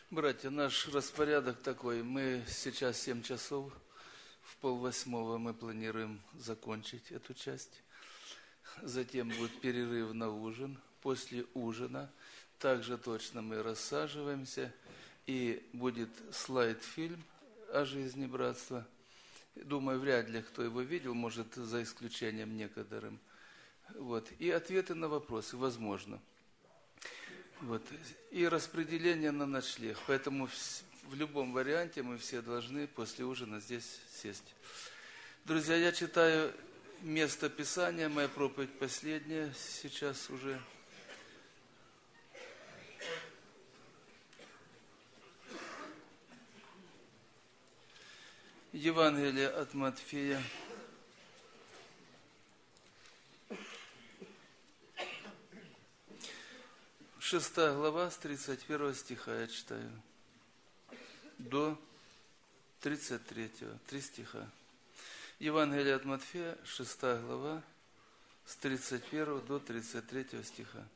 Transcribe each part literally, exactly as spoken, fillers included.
Братья, наш распорядок такой. Мы сейчас семь часов, в полвосьмого мы планируем закончить эту часть. Затем будет перерыв на ужин. После ужина также точно мы рассаживаемся, и будет слайд-фильм о жизни братства. Думаю, вряд ли кто его видел, может, за исключением некоторым. Вот. И ответы на вопросы, возможно. Вот. И распределение на ночлег. Поэтому в любом варианте мы все должны после ужина здесь сесть. Друзья, я читаю место Писания, моя проповедь последняя сейчас уже. Евангелие от Матфея. Шестая глава, с тридцать первого стиха я читаю. До тридцать третьего. Три стиха. Евангелие от Матфея, шестая глава, с тридцать первого до тридцать третьего стиха.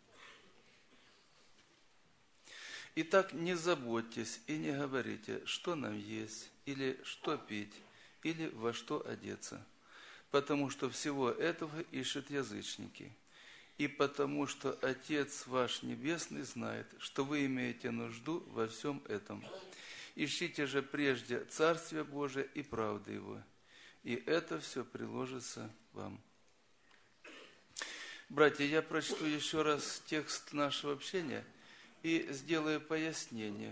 Итак, не заботьтесь и не говорите, что нам есть, или что пить, или во что одеться, потому что всего этого ищут язычники. И потому что Отец ваш Небесный знает, что вы имеете нужду во всем этом. Ищите же прежде Царствие Божие и правды Его, и это все приложится вам. Братья, я прочту еще раз текст нашего общения и сделаю пояснение.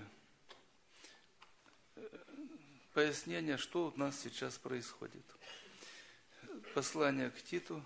Пояснение, что у нас сейчас происходит. Послание к Титу,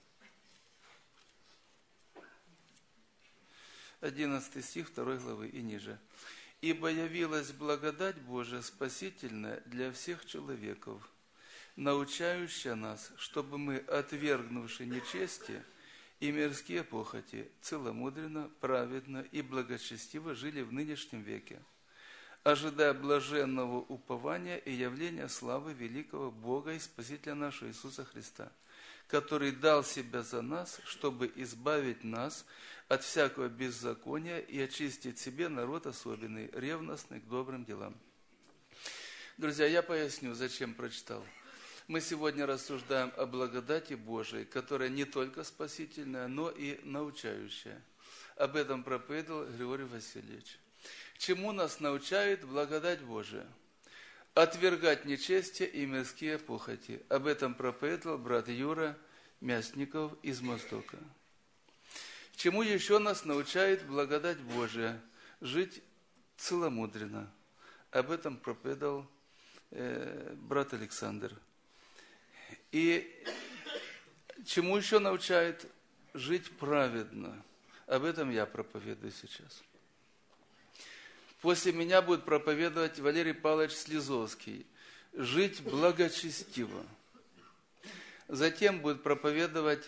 одиннадцатый стих второй главы и ниже. «Ибо явилась благодать Божия спасительная для всех человеков, научающая нас, чтобы мы, отвергнувши нечестие и мирские похоти, целомудренно, праведно и благочестиво жили в нынешнем веке, ожидая блаженного упования и явления славы великого Бога и Спасителя нашего Иисуса Христа, который дал себя за нас, чтобы избавить нас от всякого беззакония и очистить себе народ особенный, ревностный к добрым делам». Друзья, я поясню, зачем прочитал. Мы сегодня рассуждаем о благодати Божией, которая не только спасительная, но и научающая. Об этом проповедовал Григорий Васильевич. Чему нас научает благодать Божия? Отвергать нечестие и мирские похоти. Об этом проповедовал брат Юра Мясников из Мостока. Чему еще нас научает благодать Божия? Жить целомудренно. Об этом проповедовал э, брат Александр. И чему еще научает? Жить праведно. Об этом я проповедую сейчас. После меня будет проповедовать Валерий Павлович Слезовский. Жить благочестиво. Затем будет проповедовать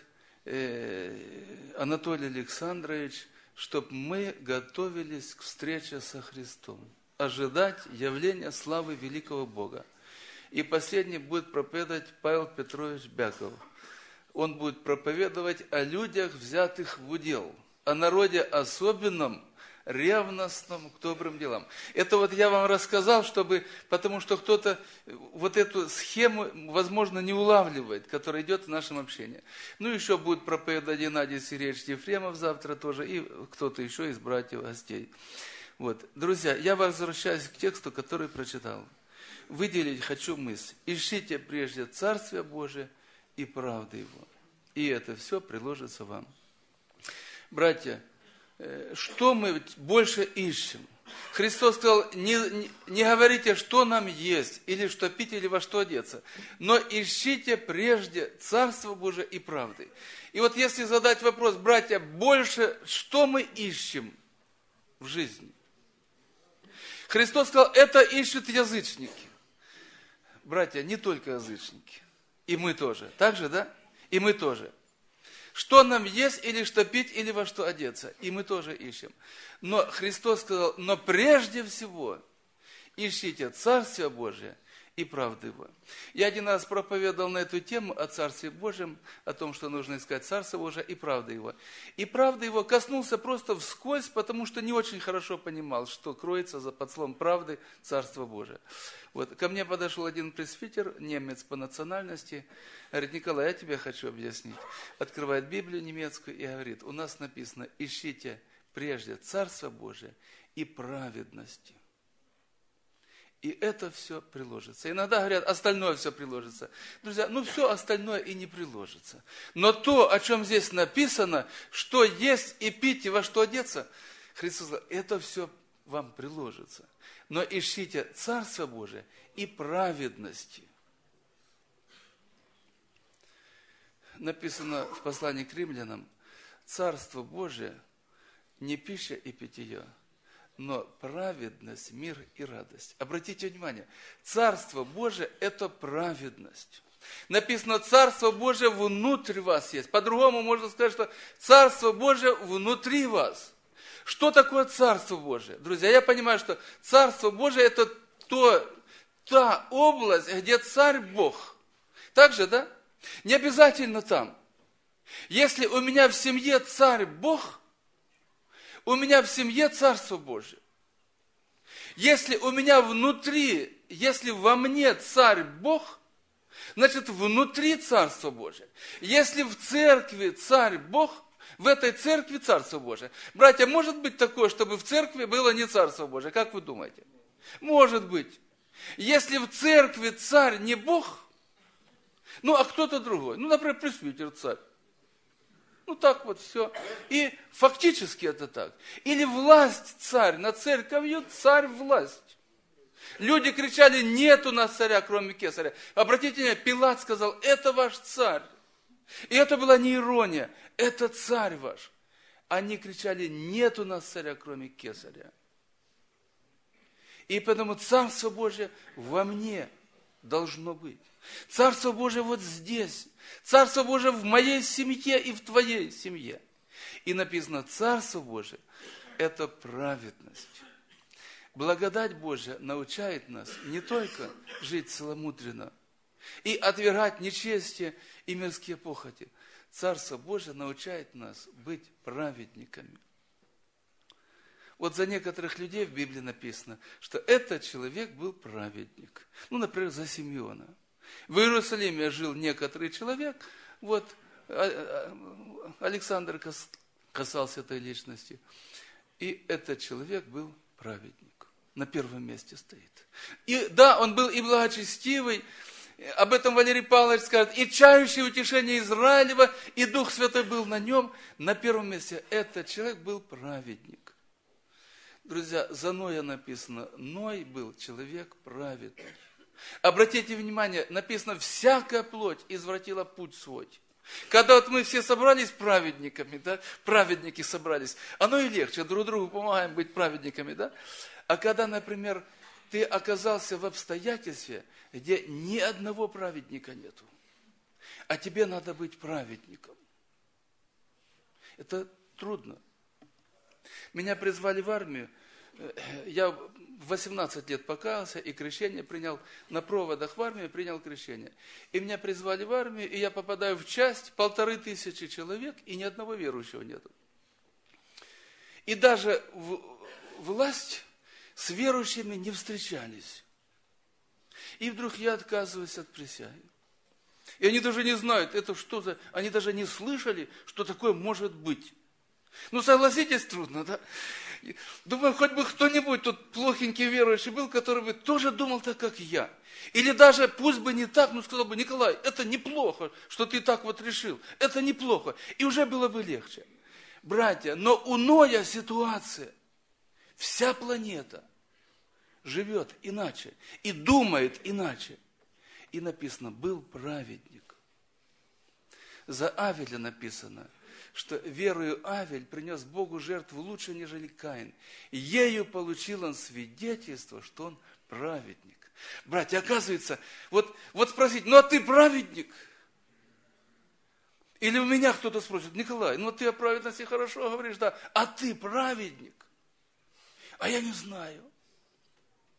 э, Анатолий Александрович, чтобы мы готовились к встрече со Христом. Ожидать явления славы великого Бога. И последний будет проповедовать Павел Петрович Бяков. Он будет проповедовать о людях, взятых в удел, о народе особенном, ревностном к добрым делам. Это вот я вам рассказал, чтобы, потому что кто-то вот эту схему, возможно, не улавливает, которая идет в нашем общении. Ну, еще будет проповедовать Геннадий Сергеевич Ефремов завтра тоже, и кто-то еще из братьев гостей. Вот. Друзья, я возвращаюсь к тексту, который прочитал. Выделить хочу мысль. Ищите прежде Царствие Божие и правды Его, и это все приложится вам. Братья, что мы больше ищем? Христос сказал, не, не, не говорите, что нам есть, или что пить, или во что одеться, но ищите прежде Царство Божие и правды. И вот если задать вопрос, братья, больше что мы ищем в жизни? Христос сказал, это ищут язычники. Братья, не только язычники, и мы тоже. Так же, да? И мы тоже. Что нам есть, или что пить, или во что одеться. И мы тоже ищем. Но Христос сказал, но прежде всего ищите Царствие Божие и правды Его. Я один раз проповедовал на эту тему о Царстве Божьем, о том, что нужно искать Царство Божие и правды Его. И правды Его коснулся просто вскользь, потому что не очень хорошо понимал, что кроется за под словом правды Царство Божие. Вот. Ко мне подошел один пресвитер, немец по национальности, говорит: Николай, я тебе хочу объяснить. Открывает Библию немецкую и говорит: у нас написано: ищите прежде Царство Божие и праведности. И это все приложится. Иногда говорят, остальное все приложится. Друзья, ну все остальное и не приложится. Но то, о чем здесь написано, что есть и пить, и во что одеться, Христос сказал, это все вам приложится. Но ищите Царство Божие и праведности. Написано в послании к римлянам: Царство Божие не пища и питье, но праведность, мир и радость. Обратите внимание, Царство Божие – это праведность. Написано, Царство Божие внутри вас есть. По-другому можно сказать, что Царство Божие внутри вас. Что такое Царство Божие? Друзья, я понимаю, что Царство Божие – это то, та область, где Царь Бог. Так же, да? Не обязательно там. Если у меня в семье Царь Бог, у меня в семье Царство Божие. Если у меня внутри, если во мне Царь Бог, значит внутри Царство Божие. Если в церкви Царь Бог, в этой церкви Царство Божие. Братья, может быть такое, чтобы в церкви было не Царство Божие? Как вы думаете? Может быть. Если в церкви Царь не Бог, ну а кто-то другой, ну, например, пресвитер Царь. Ну так вот все. И фактически это так. Или власть царь над церковью, царь власть. Люди кричали: нет у нас царя, кроме кесаря. Обратите внимание, Пилат сказал: это ваш царь. И это была не ирония, это царь ваш. Они кричали: нет у нас царя, кроме кесаря. И поэтому Царство Божие во мне должно быть. Царство Божие вот здесь. Царство Божие в моей семье и в твоей семье. И написано, Царство Божие – это праведность. Благодать Божья научает нас не только жить целомудренно и отвергать нечестие и мирские похоти. Царство Божие научает нас быть праведниками. Вот за некоторых людей в Библии написано, что этот человек был праведник. Ну, например, за Симеона. В Иерусалиме жил некоторый человек, вот Александр касался этой личности, и этот человек был праведник, на первом месте стоит. И да, он был и благочестивый, об этом Валерий Павлович скажет, и чающий утешение Израилева, и Дух Святой был на нем, на первом месте этот человек был праведник. Друзья, за Ноя написано, Ной был человек праведный. Обратите внимание, написано, всякая плоть извратила путь свой. Когда вот мы все собрались праведниками, да, праведники собрались, оно и легче, друг другу помогаем быть праведниками, да. А когда, например, ты оказался в обстоятельстве, где ни одного праведника нету, а тебе надо быть праведником. Это трудно. Меня призвали в армию, я в восемнадцать лет покаялся и крещение принял, на проводах в армию принял крещение. И меня призвали в армию, и я попадаю в часть, полторы тысячи человек, и ни одного верующего нету. И даже в, власть с верующими не встречались. И вдруг я отказываюсь от присяги. И они даже не знают, это что за... Они даже не слышали, что такое может быть. Ну, согласитесь, трудно, да? Думаю, хоть бы кто-нибудь тут плохенький верующий был, который бы тоже думал так, как я. Или даже, пусть бы не так, но сказал бы, Николай, это неплохо, что ты так вот решил. Это неплохо. И уже было бы легче. Братья, но у Ноя ситуация. Вся планета живет иначе и думает иначе. И написано, был праведник. За Авеля написано, что верою Авель принес Богу жертву лучше, нежели Каин. И ею получил он свидетельство, что он праведник. Братья, оказывается, вот, вот спросить, ну а ты праведник? Или у меня кто-то спросит, Николай, ну ты о праведности хорошо говоришь, да, а ты праведник? А я не знаю.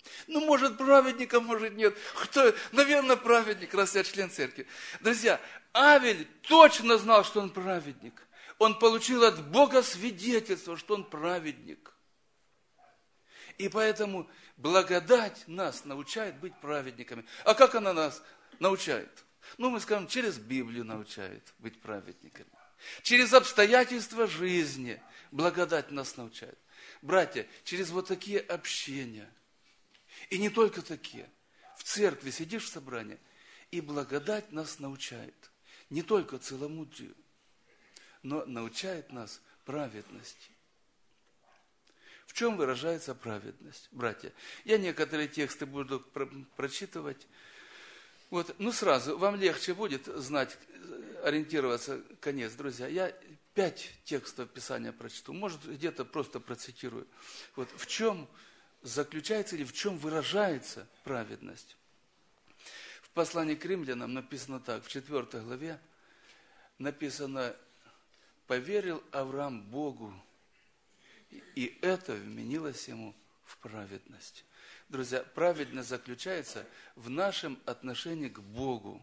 Ну, может, праведника, может, нет. Кто? Наверное, праведник, раз я член церкви. Друзья, Авель точно знал, что он праведник. Он получил от Бога свидетельство, что он праведник. И поэтому благодать нас научает быть праведниками. А как она нас научает? Ну, мы скажем, через Библию научает быть праведниками. Через обстоятельства жизни благодать нас научает. Братья, через вот такие общения. И не только такие. В церкви сидишь в собрании, и благодать нас научает. Не только целомудрию, но научает нас праведности. В чем выражается праведность, братья? Я некоторые тексты буду про- прочитывать. Вот, ну сразу, вам легче будет знать, ориентироваться конец, друзья. Я пять текстов Писания прочту, может, где-то просто процитирую. Вот в чем заключается или в чем выражается праведность? В послании к римлянам написано так, в четвёртой главе написано: «Поверил Авраам Богу, и это вменилось ему в праведность». Друзья, праведность заключается в нашем отношении к Богу.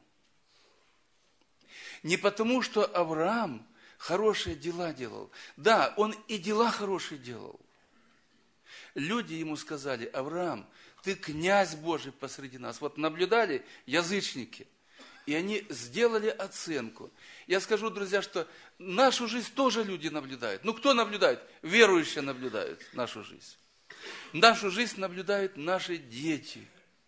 Не потому, что Авраам хорошие дела делал. Да, он и дела хорошие делал. Люди ему сказали: Авраам, ты князь Божий посреди нас. Вот наблюдали язычники, и они сделали оценку. Я скажу, друзья, что нашу жизнь тоже люди наблюдают. Ну, кто наблюдает? Верующие наблюдают нашу жизнь. Нашу жизнь наблюдают наши дети.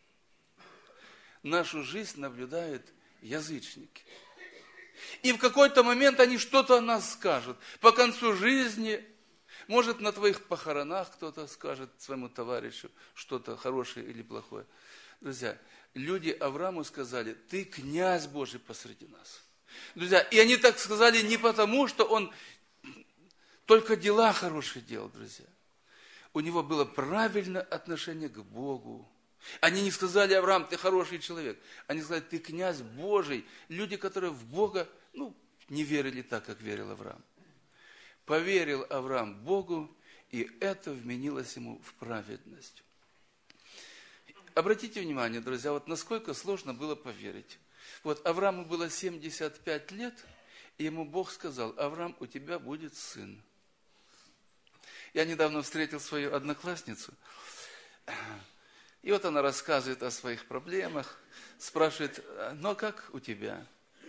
Нашу жизнь наблюдают язычники. И в какой-то момент они что-то о нас скажут. По концу жизни, может, на твоих похоронах кто-то скажет своему товарищу что-то хорошее или плохое. Друзья, люди Аврааму сказали: ты князь Божий посреди нас. Друзья, и они так сказали не потому, что он только дела хорошие делал, друзья. У него было правильное отношение к Богу. Они не сказали: Авраам, ты хороший человек. Они сказали: ты князь Божий. Люди, которые в Бога, ну, не верили так, как верил Авраам. Поверил Авраам Богу, и это вменилось ему в праведность. Обратите внимание, друзья, вот насколько сложно было поверить. Вот Аврааму было семьдесят пять лет, и ему Бог сказал: Авраам, у тебя будет сын. Я недавно встретил свою одноклассницу, и вот она рассказывает о своих проблемах, спрашивает: ну а как у тебя?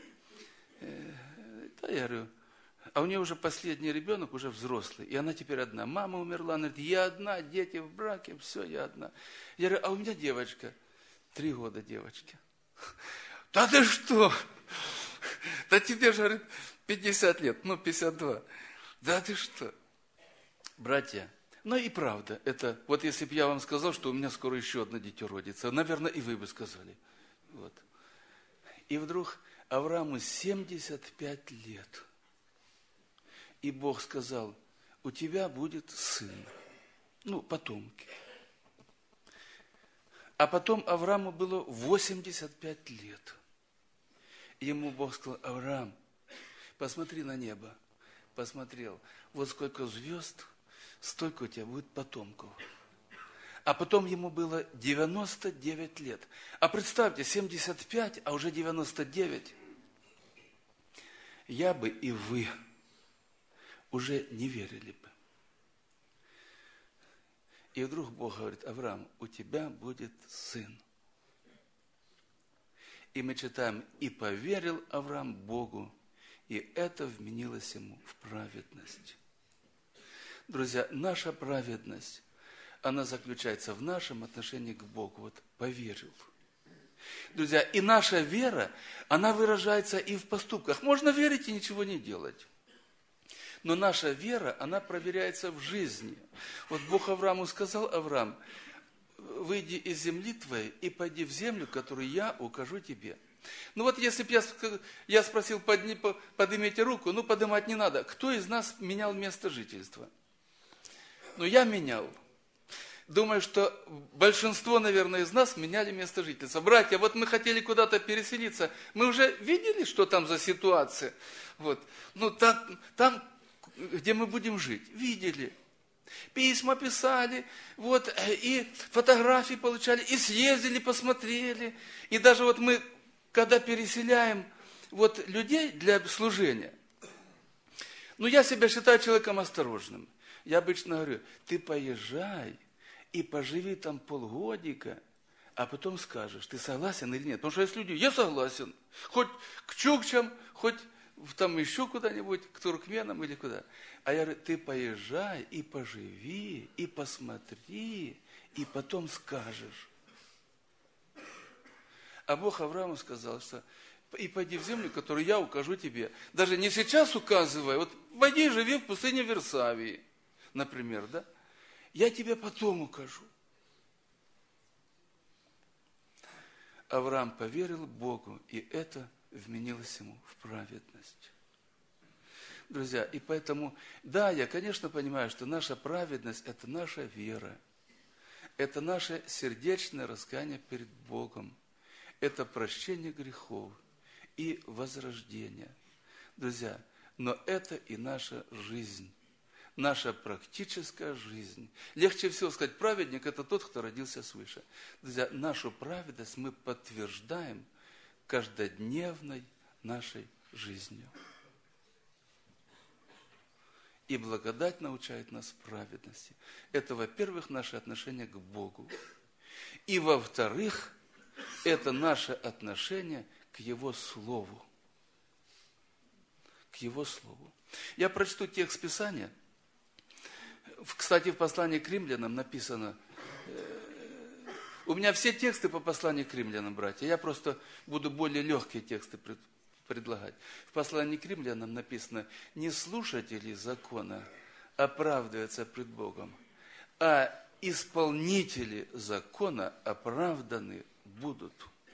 Да, я говорю, а у нее уже последний ребенок, уже взрослый, и она теперь одна. Мама умерла, она говорит: я одна, дети в браке, все, я одна. Я говорю: а у меня девочка, три года девочки. Да ты что? Да тебе же, говорит, пятьдесят лет, ну пятьдесят два. Да ты что? Братья, ну и правда, это, вот если бы я вам сказал, что у меня скоро еще одно дитё родится, наверное, и вы бы сказали. Вот. И вдруг Аврааму семьдесят пять лет. И Бог сказал: у тебя будет сын. Ну, потомки. А потом Аврааму было восемьдесят пять лет. И ему Бог сказал: Авраам, посмотри на небо. Посмотрел, вот сколько звезд, столько у тебя будет потомков. А потом ему было девяносто девять лет. А представьте, семьдесят пять, а уже девяносто девять. Я бы и вы уже не верили бы. И вдруг Бог говорит: Авраам, у тебя будет сын. И мы читаем: и поверил Авраам Богу, и это вменилось ему в праведность. Друзья, наша праведность, она заключается в нашем отношении к Богу. Вот поверил. Друзья, и наша вера, она выражается и в поступках. Можно верить и ничего не делать. Но наша вера, она проверяется в жизни. Вот Бог Аврааму сказал: Авраам, выйди из земли твоей и пойди в землю, которую я укажу тебе. Ну вот если бы я, я спросил: подни, поднимите руку, ну поднимать не надо. Кто из нас менял место жительства? Ну я менял. Думаю, что большинство, наверное, из нас меняли место жительства. Братья, вот мы хотели куда-то переселиться. Мы уже видели, что там за ситуация. Вот. Ну там, там, где мы будем жить, видели. Письма писали, вот, и фотографии получали, и съездили, посмотрели. И даже вот мы, когда переселяем вот людей для служения, ну, я себя считаю человеком осторожным. Я обычно говорю, ты поезжай и поживи там полгодика, а потом скажешь, ты согласен или нет. Потому что есть люди, я согласен, хоть к чукчам, хоть там еще куда-нибудь, к туркменам или куда. А я говорю, ты поезжай и поживи, и посмотри, и потом скажешь. А Бог Аврааму сказал, что и пойди в землю, которую я укажу тебе. Даже не сейчас указывая, вот пойди и живи в пустыне Версавии, например, да? Я тебе потом укажу. Авраам поверил Богу, и это вменилось ему в праведность. Друзья, и поэтому, да, я, конечно, понимаю, что наша праведность – это наша вера, это наше сердечное раскаяние перед Богом, это прощение грехов и возрождение. Друзья, но это и наша жизнь, наша практическая жизнь. Легче всего сказать, праведник – это тот, кто родился свыше. Друзья, нашу праведность мы подтверждаем каждодневной нашей жизнью. И благодать научает нас праведности. Это, во-первых, наше отношение к Богу. И, во-вторых, это наше отношение к Его Слову. К Его Слову. Я прочту текст Писания. Кстати, в послании к римлянам написано, у меня все тексты по посланию к римлянам, братья, я просто буду более легкие тексты предлагать. В послании к римлянам написано, не слушатели закона оправдываются пред Богом, а исполнители закона оправданы будут.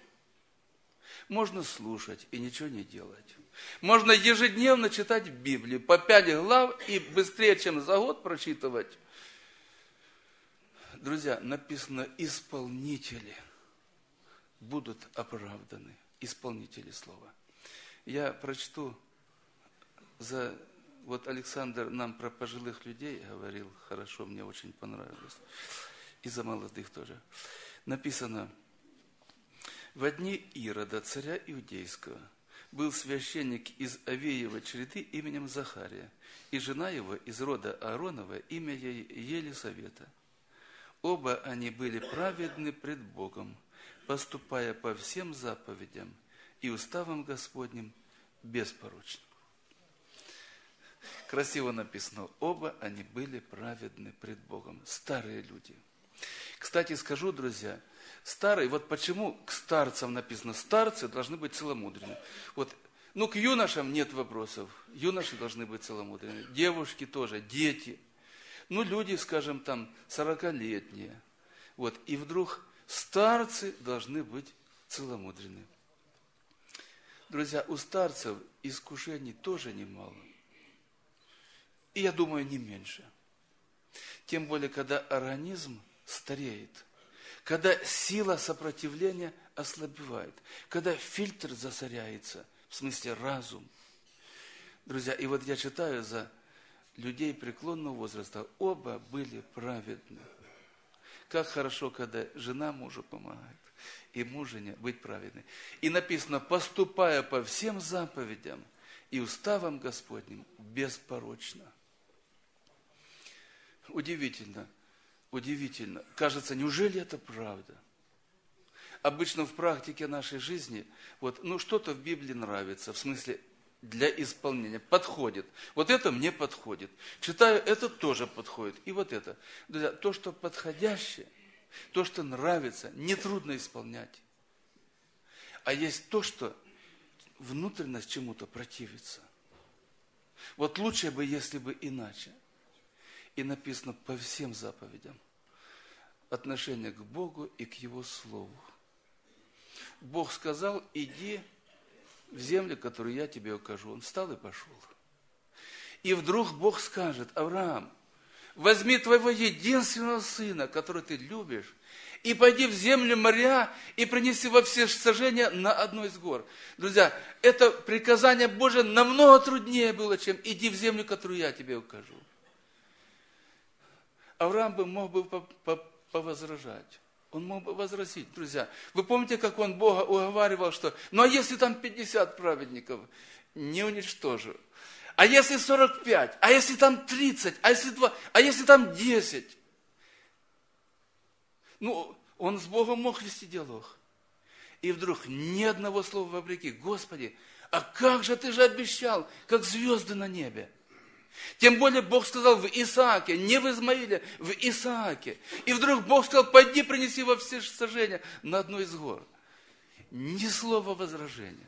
Можно слушать и ничего не делать. Можно ежедневно читать Библию по пять глав и быстрее, чем за год прочитывать. Друзья, написано, исполнители будут оправданы. Исполнители слова. Я прочту, за, вот Александр нам про пожилых людей говорил, хорошо, мне очень понравилось. И за молодых тоже. Написано, во дни Ирода, царя Иудейского, был священник из Авеевой череды именем Захария, и жена его из рода Ааронова, имя ей Елисавета. Оба они были праведны пред Богом, поступая по всем заповедям и уставам Господним беспорочно. Красиво написано, оба они были праведны пред Богом. Старые люди. Кстати, скажу, друзья, старые, вот почему к старцам написано, старцы должны быть целомудренны. Вот, ну, к юношам нет вопросов. Юноши должны быть целомудренны. Девушки тоже, дети. Ну, люди, скажем, там, сорокалетние. Вот, и вдруг старцы должны быть целомудренны. Друзья, у старцев искушений тоже немало. И я думаю, не меньше. Тем более, когда организм стареет, когда сила сопротивления ослабевает, когда фильтр засоряется, в смысле разум. Друзья, и вот я читаю за людей преклонного возраста, оба были праведны. Как хорошо, когда жена мужу помогает, и муж жене быть праведной. И написано, поступая по всем заповедям и уставам Господним беспорочно. Удивительно, удивительно. Кажется, неужели это правда? Обычно в практике нашей жизни, вот, ну, что-то в Библии нравится, в смысле, для исполнения, подходит. Вот это мне подходит. Читаю, это тоже подходит. И вот это. Друзья, то, что подходящее, то, что нравится, нетрудно исполнять. А есть то, что внутренность чему-то противится. Вот лучше бы, если бы иначе. И написано по всем заповедям. Отношение к Богу и к Его Слову. Бог сказал, иди в землю, которую я тебе укажу. Он встал и пошел. И вдруг Бог скажет, Авраам, возьми твоего единственного сына, которого ты любишь, и пойди в землю моря и принеси во все сожжения на одной из гор. Друзья, это приказание Божие намного труднее было, чем иди в землю, которую я тебе укажу. Авраам бы мог бы повозражать. Он мог бы возразить, друзья. Вы помните, как он Бога уговаривал, что ну а если там пятьдесят праведников, не уничтожу. А если сорок пять, а если там тридцать, а если два, а если там десять? Ну, он с Богом мог вести диалог. И вдруг ни одного слова вопреки. Господи, а как же ты же обещал, как звезды на небе? Тем более Бог сказал в Исааке, не в Измаиле, в Исааке. И вдруг Бог сказал, пойди принеси во все сожжения на одну из гор. Ни слова возражения.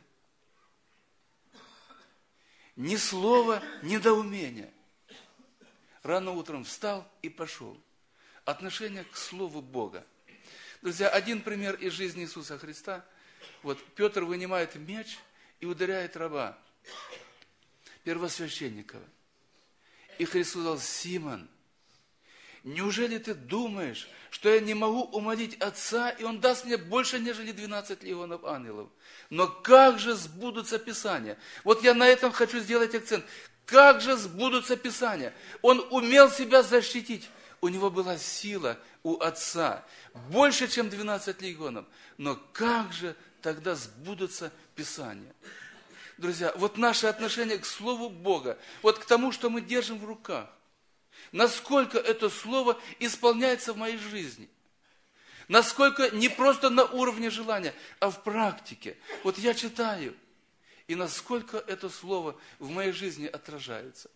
Ни слова недоумения. Рано утром встал и пошел. Отношение к Слову Бога. Друзья, один пример из жизни Иисуса Христа. Вот Петр вынимает меч и ударяет раба, первосвященника. И Христос сказал, Симон, неужели ты думаешь, что я не могу умолить Отца, и Он даст мне больше, нежели двенадцать легионов ангелов? Но как же сбудутся Писания? Вот я на этом хочу сделать акцент. Как же сбудутся Писания? Он умел себя защитить. У него была сила у Отца, больше, чем двенадцать легионов. Но как же тогда сбудутся Писания? Друзья, вот наше отношение к Слову Бога, вот к тому, что мы держим в руках, насколько это Слово исполняется в моей жизни, насколько не просто на уровне желания, а в практике. Вот я читаю, и насколько это Слово в моей жизни отражается.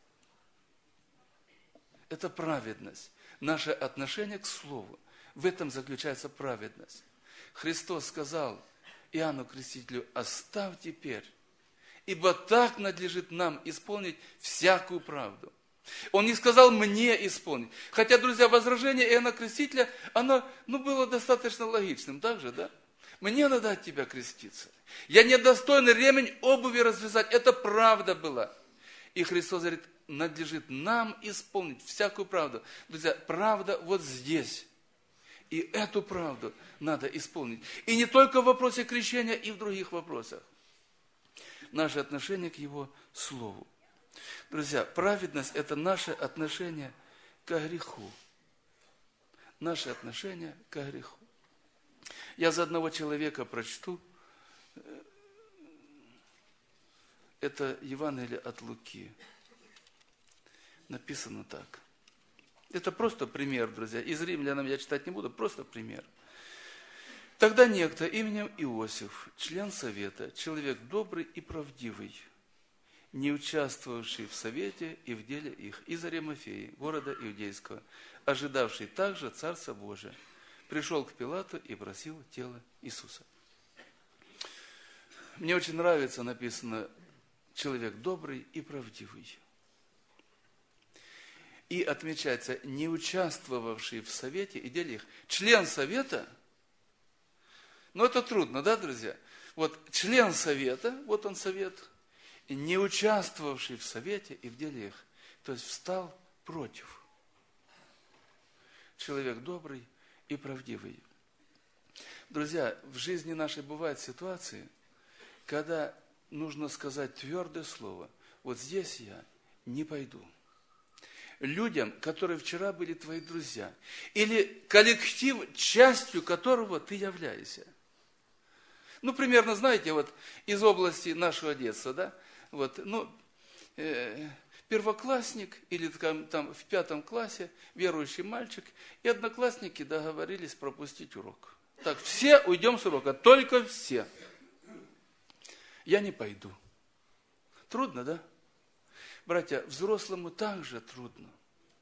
Это праведность. Наше отношение к Слову. В этом заключается праведность. Христос сказал Иоанну Крестителю, оставь теперь, ибо так надлежит нам исполнить всякую правду. Он не сказал мне исполнить. Хотя, друзья, возражение Иоанна Крестителя, оно ну, было достаточно логичным. Так же, да? Мне надо от тебя креститься. Я недостоин ремень обуви развязать. Это правда была. И Христос говорит, надлежит нам исполнить всякую правду. Друзья, правда вот здесь. И эту правду надо исполнить. И не только в вопросе крещения, и в других вопросах. Наше отношение к Его Слову. Друзья, праведность – это наше отношение к греху. Наше отношение к греху. Я за одного человека прочту. Это Евангелие от Луки. Написано так. Это просто пример, друзья. Из Римлянам я читать не буду, просто пример. Тогда некто именем Иосиф, член совета, человек добрый и правдивый, не участвовавший в совете и в деле их, из Аримафеи, города Иудейского, ожидавший также Царства Божия, пришел к Пилату и просил тело Иисуса. Мне очень нравится, написано, человек добрый и правдивый. И отмечается, не участвовавший в совете и деле их. Член совета, ну это трудно, да, друзья? Вот член совета, вот он совет, и не участвовавший в совете и в деле их, то есть встал против. Человек добрый и правдивый. Друзья, в жизни нашей бывают ситуации, когда нужно сказать твердое слово. Вот здесь я не пойду. Людям, которые вчера были твои друзья. Или коллектив, частью которого ты являешься. Ну, примерно, знаете, вот из области нашего детства, да, вот, ну, э, первоклассник или там, там в пятом классе верующий мальчик и одноклассники договорились пропустить урок. Так, все уйдем с урока, только все. Я не пойду. Трудно, да? Братья, взрослому также трудно.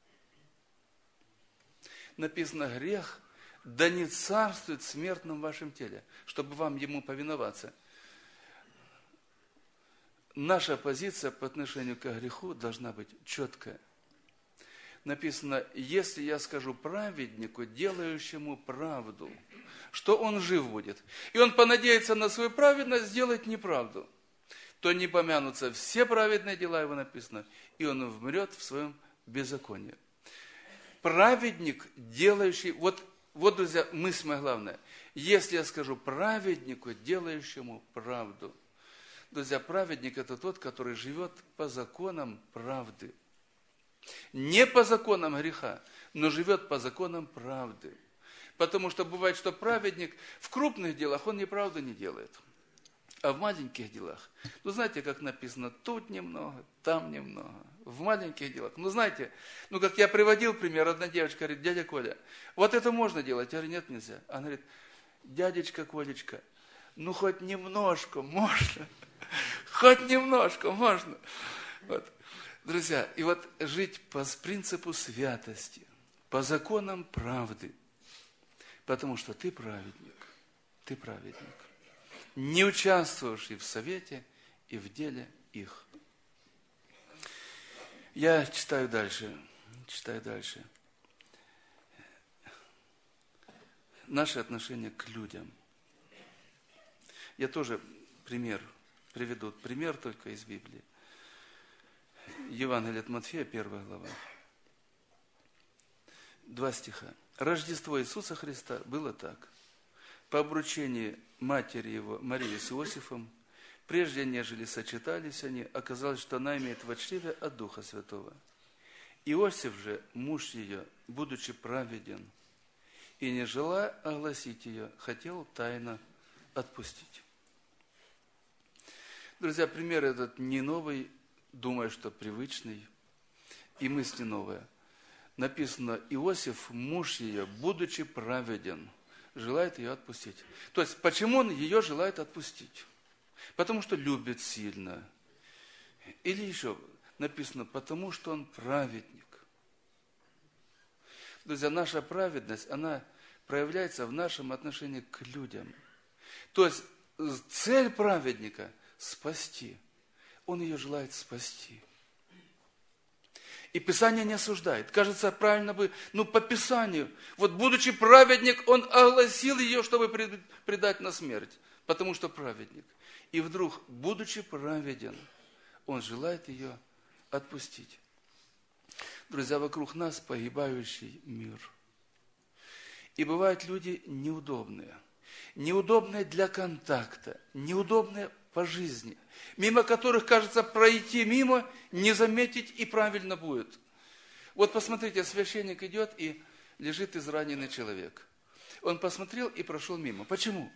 Написано, грех да не царствует в смертном вашем теле, чтобы вам ему повиноваться. Наша позиция по отношению к греху должна быть четкая. Написано, если я скажу праведнику, делающему правду, что он жив будет, и он понадеется на свою праведность сделать неправду, то не помянутся все праведные дела, его написано, и он умрет в своем беззаконии. Праведник, делающий, вот, вот, друзья, мысль моя главная. Если я скажу праведнику, делающему правду. Друзья, праведник – это тот, который живет по законам правды. Не по законам греха, но живет по законам правды. Потому что бывает, что праведник в крупных делах, он неправду не делает. А в маленьких делах, ну знаете, как написано, тут немного, там немного, в маленьких делах. Ну знаете, ну как я приводил пример, одна девочка говорит: дядя Коля, вот это можно делать? Я говорю: нет, нельзя. Она говорит: дядечка Колечка, ну хоть немножко можно, хоть немножко можно. Вот. Друзья, и вот жить по принципу святости, по законам правды, потому что ты праведник, ты праведник, не участвовавший в совете и в деле их. Я читаю дальше, читаю дальше. Наше отношение к людям. Я тоже пример приведу, пример только из Библии. Евангелие от Матфея, первая глава. Два стиха. Рождество Иисуса Христа было так. По обручении матери его, Марии с Иосифом, прежде нежели сочетались они, оказалось, что она имеет вочливе от Духа Святого. Иосиф же, муж ее, будучи праведен, и не желая огласить ее, хотел тайно отпустить. Друзья, пример этот не новый, думаю, что привычный, и мысль не новая. Написано: Иосиф, муж ее, будучи праведен, желает ее отпустить. То есть, почему он ее желает отпустить? Потому что любит сильно. Или еще написано: потому что он праведник. Друзья, наша праведность, она проявляется в нашем отношении к людям. То есть, цель праведника – спасти. Он ее желает спасти. И Писание не осуждает. Кажется, правильно бы, ну, по Писанию. Вот, будучи праведник, он огласил ее, чтобы предать на смерть. Потому что праведник. И вдруг, будучи праведен, он желает ее отпустить. Друзья, вокруг нас погибающий мир. И бывают люди неудобные. Неудобные для контакта. Неудобные по жизни. Мимо которых, кажется, пройти мимо, не заметить и правильно будет. Вот посмотрите, священник идет и лежит израненный человек. Он посмотрел и прошел мимо. Почему?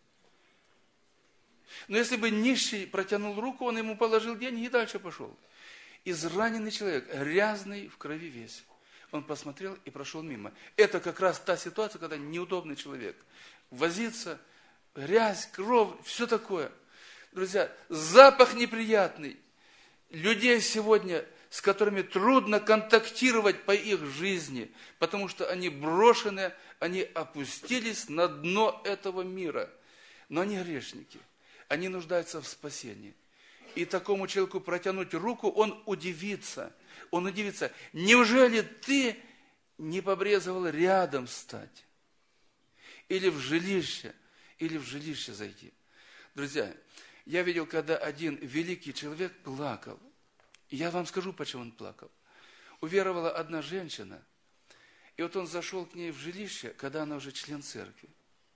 Но если бы нищий протянул руку, он ему положил деньги и дальше пошел. Израненный человек, грязный, в крови весь. Он посмотрел и прошел мимо. Это как раз та ситуация, когда неудобный человек. Возится, грязь, кровь, все такое. Друзья, запах неприятный. Людей сегодня, с которыми трудно контактировать по их жизни, потому что они брошены, они опустились на дно этого мира. Но они грешники. Они нуждаются в спасении. И такому человеку протянуть руку, он удивится. Он удивится. Неужели ты не побрезговал рядом стать? Или в жилище, или в жилище зайти. Друзья, я видел, когда один великий человек плакал. И я вам скажу, почему он плакал. Уверовала одна женщина, и вот он зашел к ней в жилище, когда она уже член церкви.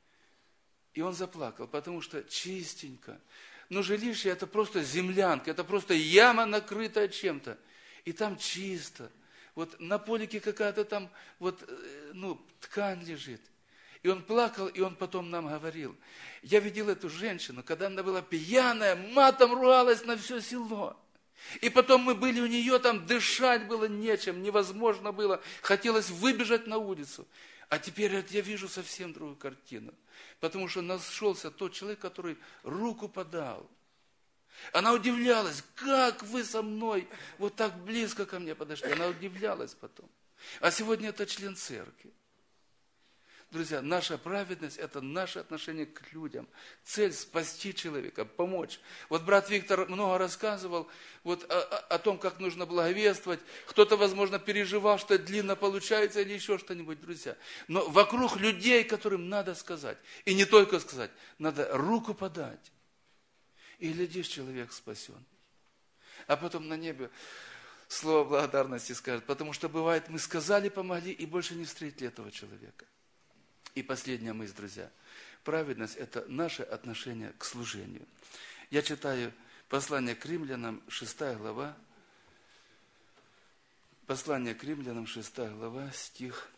И он заплакал, потому что чистенько. Но жилище – это просто землянка, это просто яма, накрытая чем-то. И там чисто. Вот на полике какая-то там вот, ну, ткань лежит. И он плакал, и он потом нам говорил. Я видел эту женщину, когда она была пьяная, матом ругалась на все село. И потом мы были у нее, там дышать было нечем, невозможно было. Хотелось выбежать на улицу. А теперь я вижу совсем другую картину. Потому что нашелся тот человек, который руку подал. Она удивлялась, как вы со мной вот так близко ко мне подошли. Она удивлялась потом. А сегодня это член церкви. Друзья, наша праведность – это наше отношение к людям. Цель – спасти человека, помочь. Вот брат Виктор много рассказывал вот о, о том, как нужно благовествовать. Кто-то, возможно, переживал, что длинно получается или еще что-нибудь, друзья. Но вокруг людей, которым надо сказать. И не только сказать, надо руку подать. И глядишь, человек спасен. А потом на небе слово благодарности скажет. Потому что бывает, мы сказали, помогли, и больше не встретили этого человека. И последняя мысль, друзья. Праведность – это наше отношение к служению. Я читаю послание к римлянам, шестая глава, Послание к римлянам, шестая глава, стих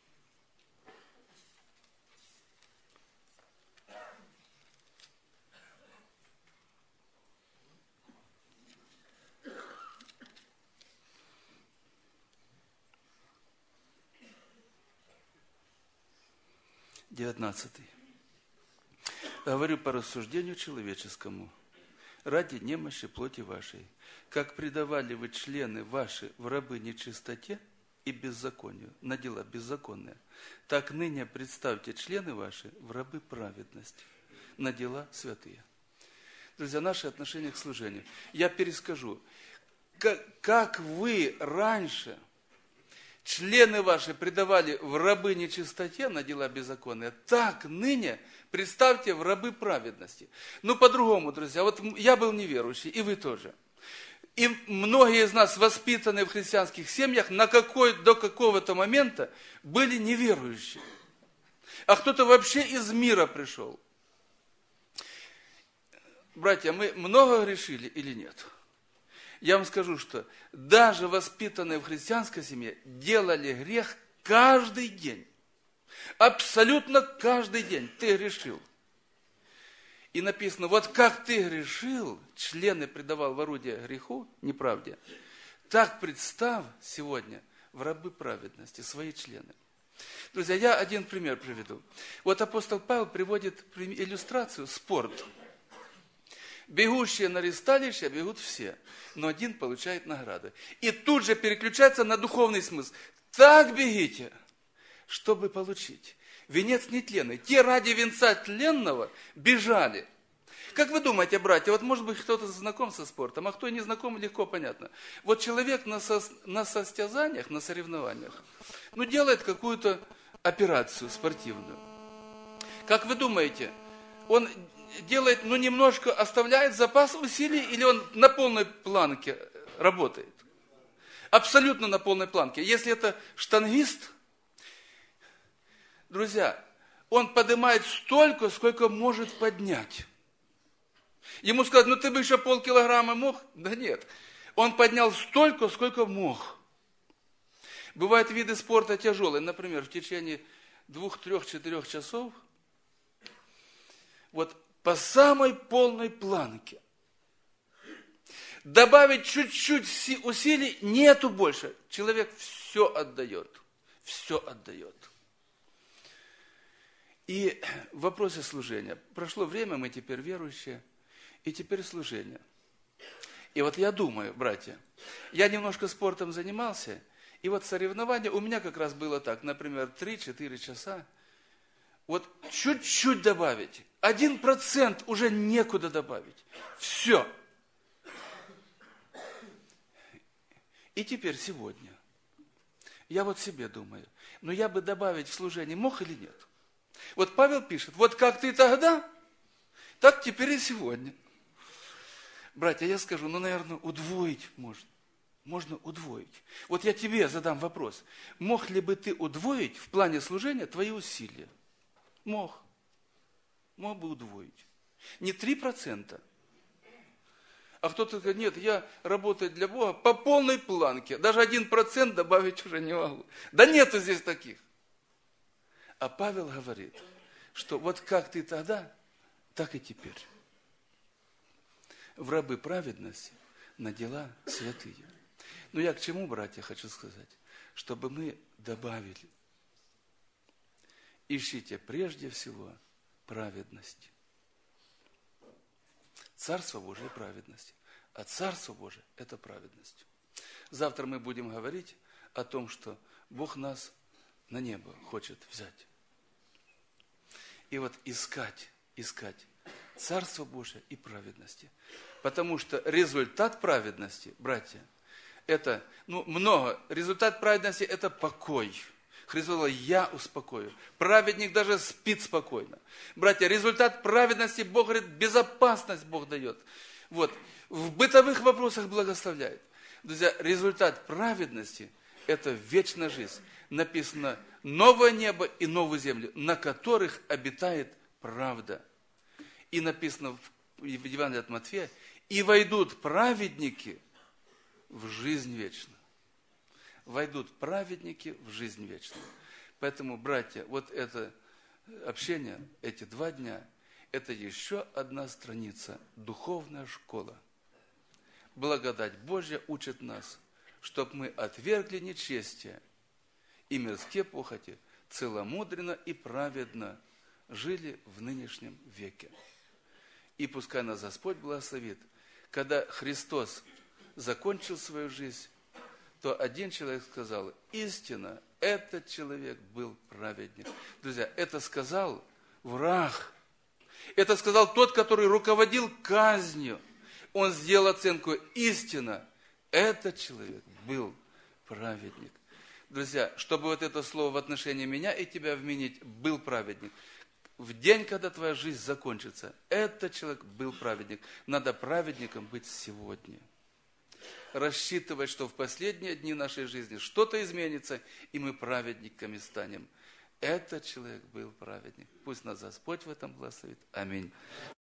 девятнадцатый. Говорю по рассуждению человеческому, ради немощи плоти вашей, как предавали вы члены ваши в рабы нечистоте и беззаконию, на дела беззаконные, так ныне представьте члены ваши в рабы праведности, на дела святые. Друзья, наши отношения к служению. Я перескажу. Как, как вы раньше члены ваши предавали в рабы нечистоте на дела беззаконные, так ныне представьте в рабы праведности. Ну, по-другому, друзья, вот я был неверующий, и вы тоже. И многие из нас, воспитанные в христианских семьях, на какой, до какого-то момента были неверующие. А кто-то вообще из мира пришел. Братья, мы много грешили или нет? Я вам скажу, что даже воспитанные в христианской семье делали грех каждый день. Абсолютно каждый день ты грешил. И написано, вот как ты грешил, члены предавал в орудие греху, неправде, так представь сегодня в рабы праведности свои члены. Друзья, я один пример приведу. Вот апостол Павел приводит иллюстрацию спорт. Бегущие на ресталище бегут все, но один получает награды. И тут же переключается на духовный смысл. Так бегите, чтобы получить венец нетленный. Те ради венца тленного бежали. Как вы думаете, братья, вот может быть кто-то знаком со спортом, а кто не знаком, легко понятно. Вот человек на, со, на состязаниях, на соревнованиях, ну делает какую-то операцию спортивную. Как вы думаете, он делает, ну немножко оставляет запас усилий, или он на полной планке работает? Абсолютно на полной планке. Если это штангист, друзья, он поднимает столько, сколько может поднять. Ему сказать, ну ты бы еще полкилограмма мог? Да нет. Он поднял столько, сколько мог. Бывают виды спорта тяжелые. Например, в течение двух, трех, четырех часов вот по самой полной планке. Добавить чуть-чуть усилий нету больше. Человек все отдает. Все отдает. И в вопросе служения. Прошло время, мы теперь верующие. И теперь служение. И вот я думаю, братья, я немножко спортом занимался. И вот соревнования у меня как раз было так. Например, три-четыре часа. Вот чуть-чуть добавить. Один процент уже некуда добавить. Все. И теперь сегодня. Я вот себе думаю. Но я бы добавить в служение мог или нет? Вот Павел пишет. Вот как ты тогда, так теперь и сегодня. Братья, я скажу, ну, наверное, удвоить можно. Можно удвоить. Вот я тебе задам вопрос. Мог ли бы ты удвоить в плане служения твои усилия? Мог. Мог бы удвоить. Не три процента. А кто-то говорит, нет, я работаю для Бога по полной планке. Даже один процент добавить уже не могу. Да нету здесь таких. А Павел говорит, что вот как ты тогда, так и теперь. В рабы праведности на дела святые. Но я к чему, братья, хочу сказать? Чтобы мы добавили. Ищите прежде всего праведности. Царство Божие – праведности. А Царство Божие – это праведность. Завтра мы будем говорить о том, что Бог нас на небо хочет взять. И вот искать, искать Царство Божие и праведности. Потому что результат праведности, братья, это, ну, много. Результат праведности – это покой. Христос сказал, я успокою. Праведник даже спит спокойно. Братья, результат праведности, Бог говорит, безопасность Бог дает. Вот. В бытовых вопросах благословляет. Друзья, результат праведности – это вечная жизнь. Написано, новое небо и новую землю, на которых обитает правда. И написано в Евангелии от Матфея, и войдут праведники в жизнь вечную. войдут праведники в жизнь вечную. Поэтому, братья, вот это общение, эти два дня, это еще одна страница, духовная школа. Благодать Божья учит нас, чтобы мы отвергли нечестие и мирские похоти, целомудренно и праведно жили в нынешнем веке. И пускай нас Господь благословит, когда Христос закончил свою жизнь, то один человек сказал: истинно, этот человек был праведник. Друзья, это сказал враг. Это сказал тот, который руководил казнью. Он сделал оценку: истинно, этот человек был праведник. Друзья, чтобы вот это слово в отношении меня и тебя вменить, был праведник. В день, когда твоя жизнь закончится, этот человек был праведник. Надо праведником быть сегодня. Рассчитывать, что в последние дни нашей жизни что-то изменится, и мы праведниками станем. Этот человек был праведник. Пусть нас Господь в этом благословит. Аминь.